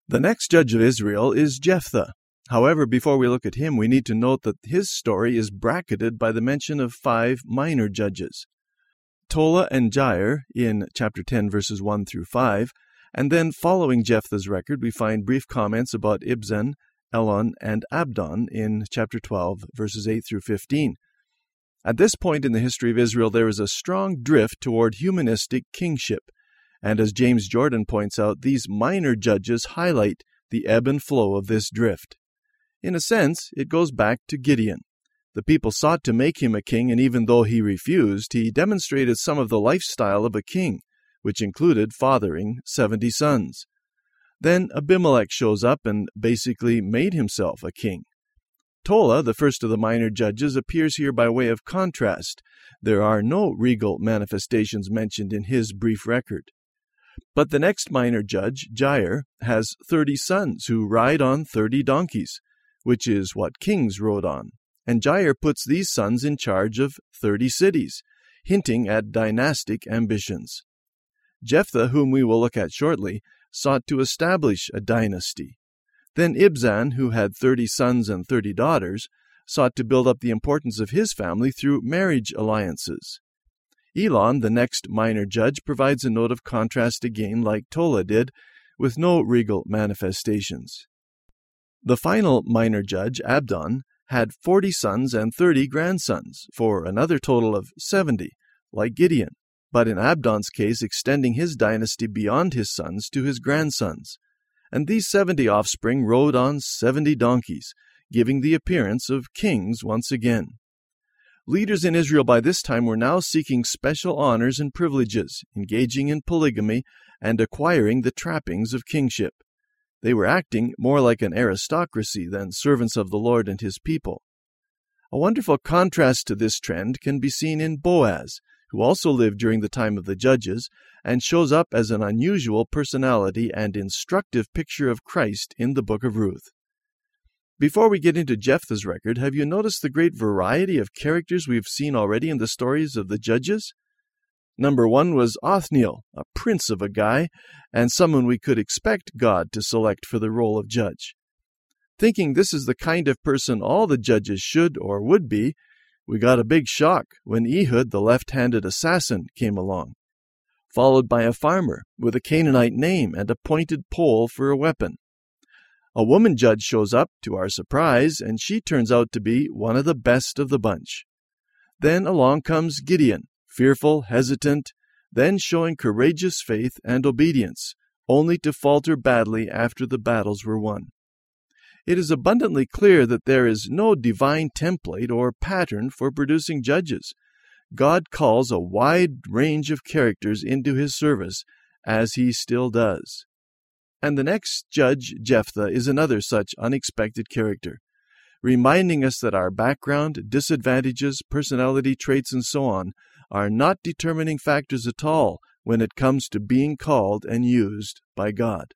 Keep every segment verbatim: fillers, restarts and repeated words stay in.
The next judge of Israel is Jephthah. However, before we look at him, we need to note that his story is bracketed by the mention of five minor judges. Tola and Jair in chapter ten, verses one through five, and then following Jephthah's record, we find brief comments about Ibzan, Elon, and Abdon in chapter twelve, verses eight through fifteen. At this point in the history of Israel, there is a strong drift toward humanistic kingship, and as James Jordan points out, these minor judges highlight the ebb and flow of this drift. In a sense, it goes back to Gideon. The people sought to make him a king, and even though he refused, he demonstrated some of the lifestyle of a king, which included fathering seventy sons. Then Abimelech shows up and basically made himself a king. Tola, the first of the minor judges, appears here by way of contrast. There are no regal manifestations mentioned in his brief record. But the next minor judge, Jair, has thirty sons who ride on thirty donkeys, which is what kings rode on. And Jair puts these sons in charge of thirty cities, hinting at dynastic ambitions. Jephthah, whom we will look at shortly, sought to establish a dynasty. Then Ibzan, who had thirty sons and thirty daughters, sought to build up the importance of his family through marriage alliances. Elon, the next minor judge, provides a note of contrast again, like Tola did, with no regal manifestations. The final minor judge, Abdon, had forty sons and thirty grandsons, for another total of seventy, like Gideon, but in Abdon's case extending his dynasty beyond his sons to his grandsons. And these seventy offspring rode on seventy donkeys, giving the appearance of kings once again. Leaders in Israel by this time were now seeking special honors and privileges, engaging in polygamy, and acquiring the trappings of kingship. They were acting more like an aristocracy than servants of the Lord and his people. A wonderful contrast to this trend can be seen in Boaz, who also lived during the time of the judges, and shows up as an unusual personality and instructive picture of Christ in the book of Ruth. Before we get into Jephthah's record, have you noticed the great variety of characters we've seen already in the stories of the judges? Number one was Othniel, a prince of a guy, and someone we could expect God to select for the role of judge. Thinking this is the kind of person all the judges should or would be, we got a big shock when Ehud, the left-handed assassin, came along, followed by a farmer with a Canaanite name and a pointed pole for a weapon. A woman judge shows up, to our surprise, and she turns out to be one of the best of the bunch. Then along comes Gideon, fearful, hesitant, then showing courageous faith and obedience, only to falter badly after the battles were won. It is abundantly clear that there is no divine template or pattern for producing judges. God calls a wide range of characters into his service, as he still does. And the next judge, Jephthah, is another such unexpected character, reminding us that our background, disadvantages, personality traits, and so on are not determining factors at all when it comes to being called and used by God.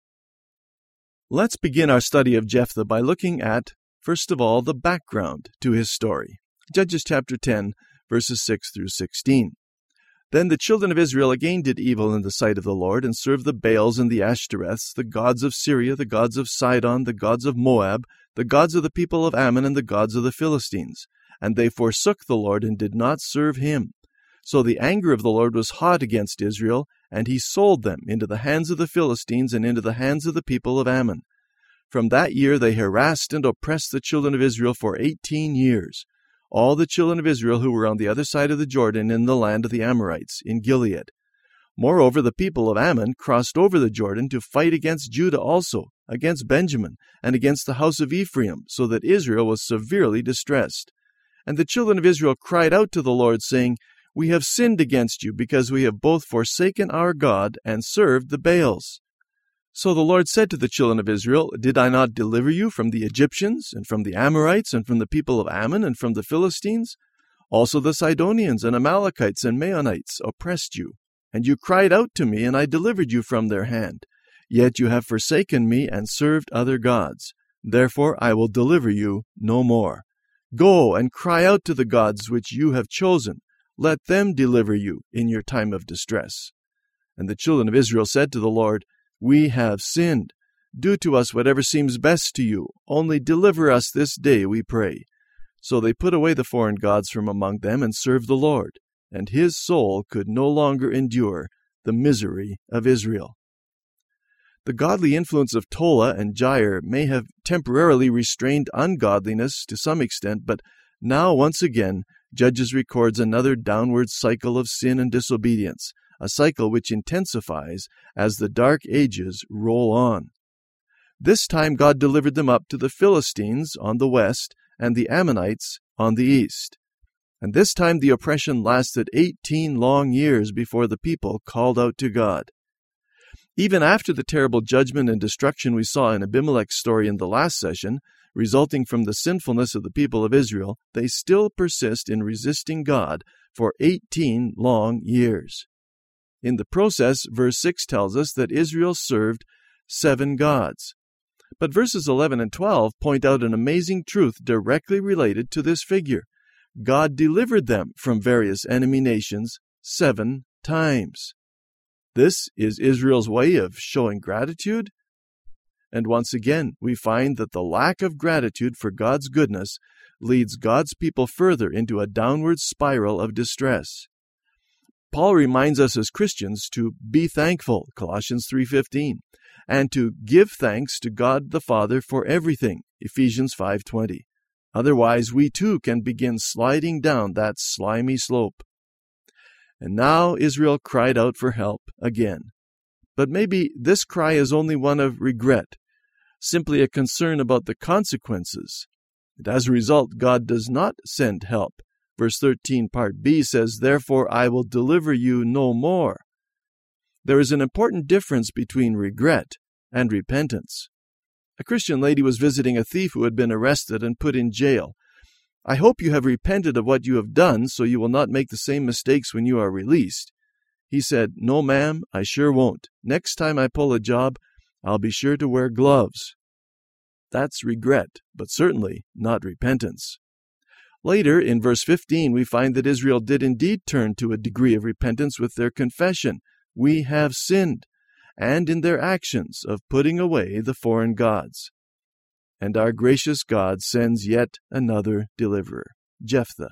Let's begin our study of Jephthah by looking at, first of all, the background to his story. Judges chapter ten, verses six through sixteen. Then the children of Israel again did evil in the sight of the Lord, and served the Baals and the Ashtoreths, the gods of Syria, the gods of Sidon, the gods of Moab, the gods of the people of Ammon, and the gods of the Philistines. And they forsook the Lord, and did not serve him. So the anger of the Lord was hot against Israel, and he sold them into the hands of the Philistines and into the hands of the people of Ammon. From that year they harassed and oppressed the children of Israel for eighteen years. All the children of Israel who were on the other side of the Jordan in the land of the Amorites, in Gilead. Moreover, the people of Ammon crossed over the Jordan to fight against Judah also, against Benjamin, and against the house of Ephraim, so that Israel was severely distressed. And the children of Israel cried out to the Lord, saying, We have sinned against you, because we have both forsaken our God and served the Baals. So the Lord said to the children of Israel, Did I not deliver you from the Egyptians, and from the Amorites, and from the people of Ammon, and from the Philistines? Also the Sidonians, and Amalekites, and Maonites oppressed you. And you cried out to me, and I delivered you from their hand. Yet you have forsaken me, and served other gods. Therefore I will deliver you no more. Go and cry out to the gods which you have chosen. Let them deliver you in your time of distress. And the children of Israel said to the Lord, We have sinned. Do to us whatever seems best to you. Only deliver us this day, we pray." So they put away the foreign gods from among them and served the Lord, and his soul could no longer endure the misery of Israel. The godly influence of Tola and Jair may have temporarily restrained ungodliness to some extent, but now, once again, Judges records another downward cycle of sin and disobedience, a cycle which intensifies as the dark ages roll on. This time God delivered them up to the Philistines on the west and the Ammonites on the east. And this time the oppression lasted eighteen long years before the people called out to God. Even after the terrible judgment and destruction we saw in Abimelech's story in the last session, resulting from the sinfulness of the people of Israel, they still persist in resisting God for eighteen long years. In the process, verse six tells us that Israel served seven gods. But verses eleven and twelve point out an amazing truth directly related to this figure. God delivered them from various enemy nations seven times. This is Israel's way of showing gratitude. And once again, we find that the lack of gratitude for God's goodness leads God's people further into a downward spiral of distress. Paul reminds us as Christians to be thankful, Colossians three fifteen, and to give thanks to God the Father for everything, Ephesians five twenty. Otherwise, we too can begin sliding down that slimy slope. And now Israel cried out for help again. But maybe this cry is only one of regret, simply a concern about the consequences. And as a result, God does not send help. Verse thirteen, part B says, "Therefore I will deliver you no more." There is an important difference between regret and repentance. A Christian lady was visiting a thief who had been arrested and put in jail. "I hope you have repented of what you have done so you will not make the same mistakes when you are released." He said, "No, ma'am, I sure won't. Next time I pull a job, I'll be sure to wear gloves." That's regret, but certainly not repentance. Later, in verse fifteen, we find that Israel did indeed turn to a degree of repentance with their confession, "We have sinned," and in their actions of putting away the foreign gods. And our gracious God sends yet another deliverer, Jephthah.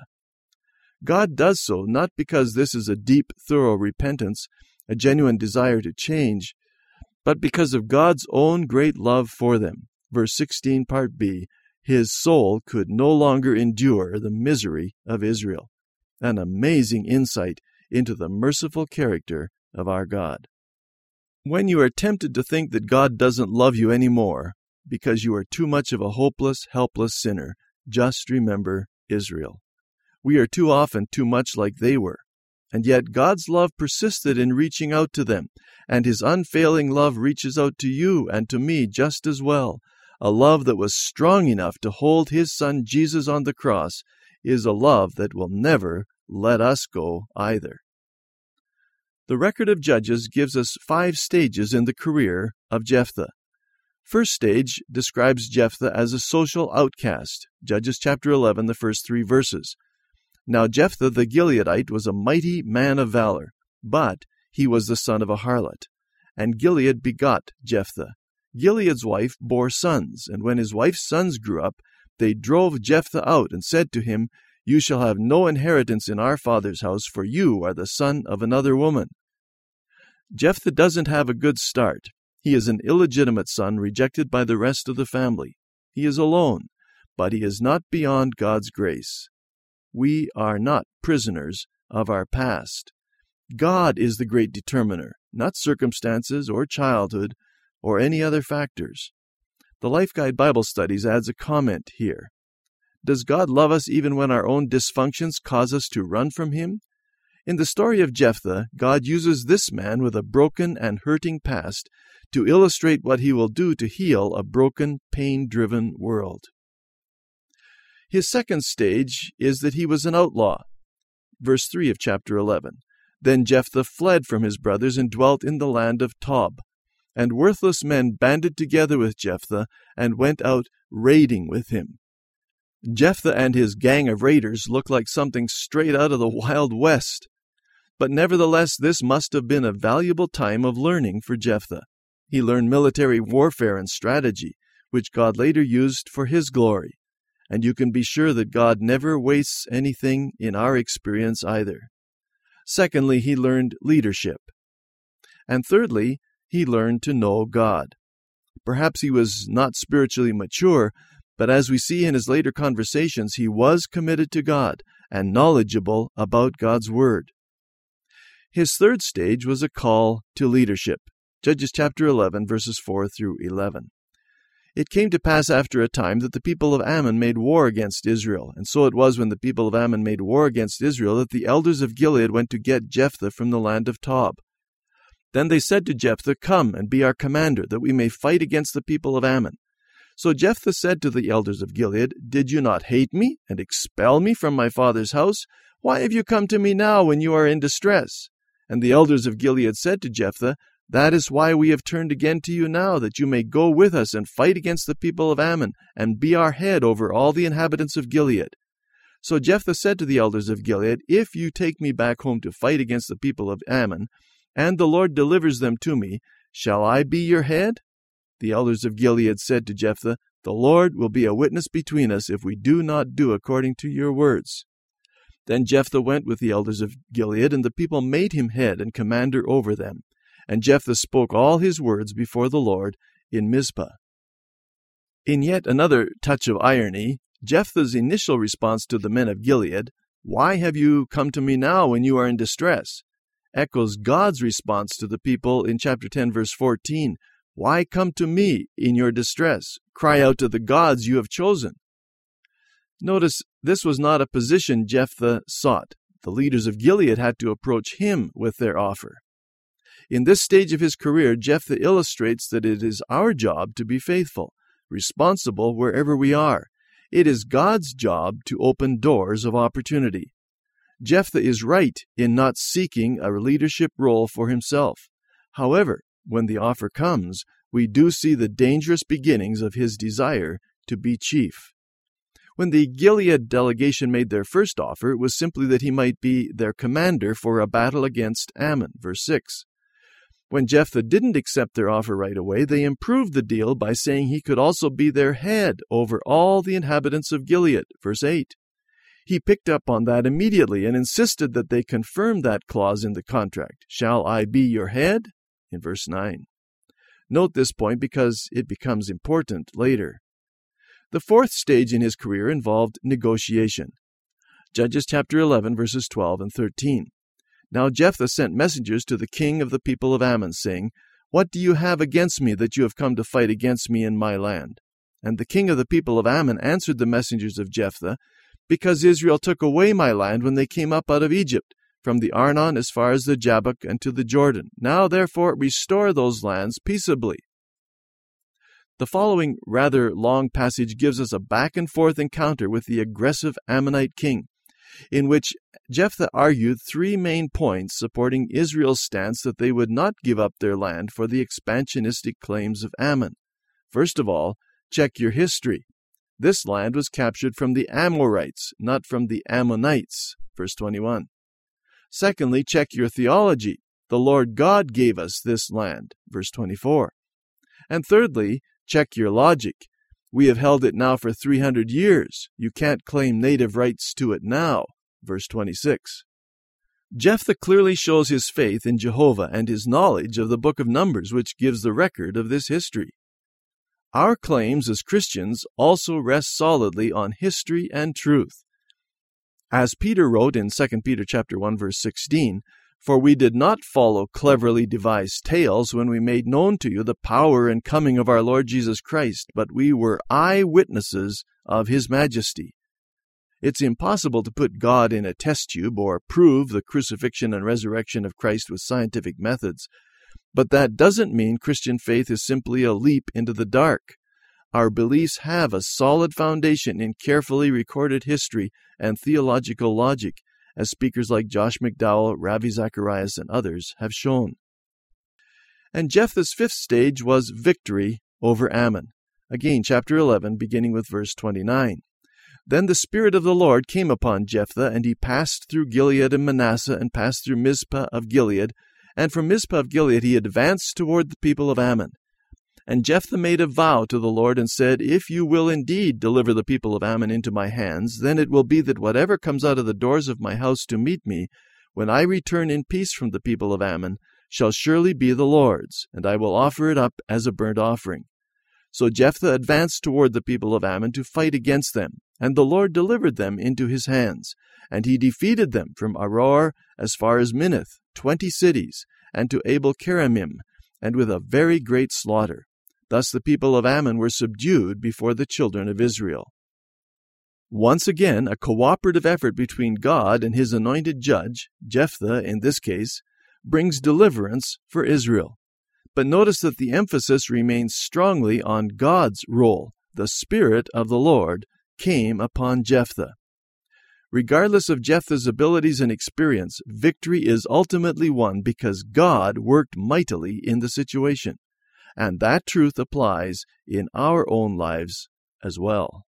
God does so not because this is a deep, thorough repentance, a genuine desire to change, but because of God's own great love for them. Verse sixteen, part B, "His soul could no longer endure the misery of Israel." An amazing insight into the merciful character of our God. When you are tempted to think that God doesn't love you anymore because you are too much of a hopeless, helpless sinner, just remember Israel. We are too often too much like they were. And yet God's love persisted in reaching out to them, and His unfailing love reaches out to you and to me just as well. A love that was strong enough to hold His Son Jesus on the cross is a love that will never let us go either. The record of Judges gives us five stages in the career of Jephthah. First stage describes Jephthah as a social outcast. Judges chapter eleven, the first three verses. Now Jephthah the Gileadite was a mighty man of valor, but he was the son of a harlot. And Gilead begot Jephthah. Gilead's wife bore sons, and when his wife's sons grew up, they drove Jephthah out and said to him, "You shall have no inheritance in our father's house, for you are the son of another woman." Jephthah doesn't have a good start. He is an illegitimate son, rejected by the rest of the family. He is alone, but he is not beyond God's grace. We are not prisoners of our past. God is the great determiner, not circumstances or childhood or any other factors. The Life Guide Bible Studies adds a comment here. Does God love us even when our own dysfunctions cause us to run from Him? In the story of Jephthah, God uses this man with a broken and hurting past to illustrate what He will do to heal a broken, pain-driven world. His second stage is that he was an outlaw. Verse three of chapter eleven. Then Jephthah fled from his brothers and dwelt in the land of Tob. And worthless men banded together with Jephthah and went out raiding with him. Jephthah and his gang of raiders look like something straight out of the Wild West. But nevertheless, this must have been a valuable time of learning for Jephthah. He learned military warfare and strategy, which God later used for His glory. And you can be sure that God never wastes anything in our experience either. Secondly, he learned leadership. And thirdly, he learned to know God. Perhaps he was not spiritually mature, but as we see in his later conversations, he was committed to God and knowledgeable about God's Word. His third stage was a call to leadership. Judges chapter eleven, verses four through eleven. It came to pass after a time that the people of Ammon made war against Israel. And so it was when the people of Ammon made war against Israel that the elders of Gilead went to get Jephthah from the land of Tob. Then they said to Jephthah, "Come and be our commander, that we may fight against the people of Ammon." So Jephthah said to the elders of Gilead, "Did you not hate me and expel me from my father's house? Why have you come to me now when you are in distress?" And the elders of Gilead said to Jephthah, "That is why we have turned again to you now, that you may go with us and fight against the people of Ammon, and be our head over all the inhabitants of Gilead." So Jephthah said to the elders of Gilead, "If you take me back home to fight against the people of Ammon, and the Lord delivers them to me, shall I be your head?" The elders of Gilead said to Jephthah, "The Lord will be a witness between us if we do not do according to your words." Then Jephthah went with the elders of Gilead, and the people made him head and commander over them. And Jephthah spoke all his words before the Lord in Mizpah. In yet another touch of irony, Jephthah's initial response to the men of Gilead, "Why have you come to me now when you are in distress?" echoes God's response to the people in chapter ten, verse fourteen, "Why come to me in your distress? Cry out to the gods you have chosen." Notice, this was not a position Jephthah sought. The leaders of Gilead had to approach him with their offer. In this stage of his career, Jephthah illustrates that it is our job to be faithful, responsible wherever we are. It is God's job to open doors of opportunity. Jephthah is right in not seeking a leadership role for himself. However, when the offer comes, we do see the dangerous beginnings of his desire to be chief. When the Gilead delegation made their first offer, it was simply that he might be their commander for a battle against Ammon, verse six. When Jephthah didn't accept their offer right away, they improved the deal by saying he could also be their head over all the inhabitants of Gilead, verse eight. He picked up on that immediately and insisted that they confirm that clause in the contract. "Shall I be your head?" in verse nine. Note this point because it becomes important later. The fourth stage in his career involved negotiation. Judges chapter eleven, verses twelve and thirteen. Now Jephthah sent messengers to the king of the people of Ammon, saying, "What do you have against me that you have come to fight against me in my land?" And the king of the people of Ammon answered the messengers of Jephthah, "Because Israel took away my land when they came up out of Egypt, from the Arnon as far as the Jabbok and to the Jordan. Now therefore restore those lands peaceably." The following rather long passage gives us a back-and-forth encounter with the aggressive Ammonite king, in which Jephthah argued three main points supporting Israel's stance that they would not give up their land for the expansionistic claims of Ammon. First of all, check your history. This land was captured from the Amorites, not from the Ammonites, verse twenty-one. Secondly, check your theology. The Lord God gave us this land, verse twenty-four. And thirdly, check your logic. We have held it now for three hundred years. You can't claim native rights to it now, verse twenty-six. Jephthah clearly shows his faith in Jehovah and his knowledge of the book of Numbers, which gives the record of this history. Our claims as Christians also rest solidly on history and truth. As Peter wrote in Second Peter chapter one, verse sixteen, "For we did not follow cleverly devised tales when we made known to you the power and coming of our Lord Jesus Christ, but we were eyewitnesses of his majesty." It's impossible to put God in a test tube or prove the crucifixion and resurrection of Christ with scientific methods, but that doesn't mean Christian faith is simply a leap into the dark. Our beliefs have a solid foundation in carefully recorded history and theological logic, as speakers like Josh McDowell, Ravi Zacharias, and others have shown. And Jephthah's fifth stage was victory over Ammon. Again, chapter eleven, beginning with verse twenty-nine. "Then the Spirit of the Lord came upon Jephthah, and he passed through Gilead and Manasseh, and passed through Mizpah of Gilead, And from Mizpah of Gilead he advanced toward the people of Ammon. And Jephthah made a vow to the Lord and said, If you will indeed deliver the people of Ammon into my hands, then it will be that whatever comes out of the doors of my house to meet me, when I return in peace from the people of Ammon, shall surely be the Lord's, and I will offer it up as a burnt offering. So Jephthah advanced toward the people of Ammon to fight against them, and the Lord delivered them into his hands. And he defeated them from Aroer as far as Minnith, twenty cities, and to Abel-keramim, and with a very great slaughter. Thus the people of Ammon were subdued before the children of Israel. Once again, a cooperative effort between God and his anointed judge, Jephthah in this case, brings deliverance for Israel. But notice that the emphasis remains strongly on God's role. The Spirit of the Lord came upon Jephthah. Regardless of Jephthah's abilities and experience, victory is ultimately won because God worked mightily in the situation. And that truth applies in our own lives as well.